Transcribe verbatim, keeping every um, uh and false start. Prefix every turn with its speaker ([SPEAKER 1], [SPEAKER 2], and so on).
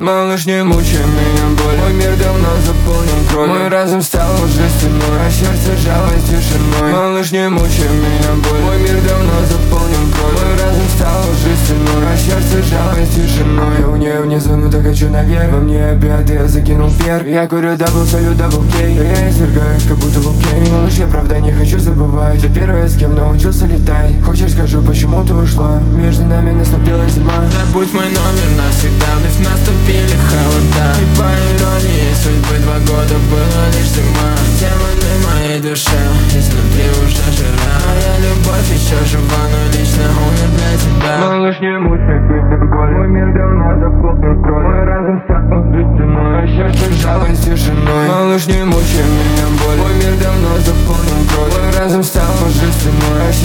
[SPEAKER 1] Малыш, не мучай меня боль, мой мир давно заполнен кровью. Мой разум стал уже стеной, а сердце жалость тишиной. Малыш, не мучай меня боль, мой мир давно заполнен кровью. Мой разум стал уже стеной, а сердце жалость тишиной. У нее внизу, ну так хочу наверх. Во мне опять я закинул перк. Я курю дабл, солю дабл кей. Я извергаюсь, как будто вулкан. Малыш, я правда не хочу забывать. Ты первая, с кем научился летать. Хочешь, скажу, почему ты ушла? Между нами наступила зима.
[SPEAKER 2] Забудь мой номер навсегда, вновь наступили холода. И по иронии судьбы два года было лишь зима. Демоны моей душе, изнутри уже жара. Моя любовь еще жива, но лично умер для тебя.
[SPEAKER 1] Малыш, не мучай меня боль, мой мир давно заполнен кровью. Мой разум стал уже стеной, а сердце жалость тишиной. Малыш, не мучай меня боль, мой мир давно заполнен кровью. Мой разум стал уже стеной, а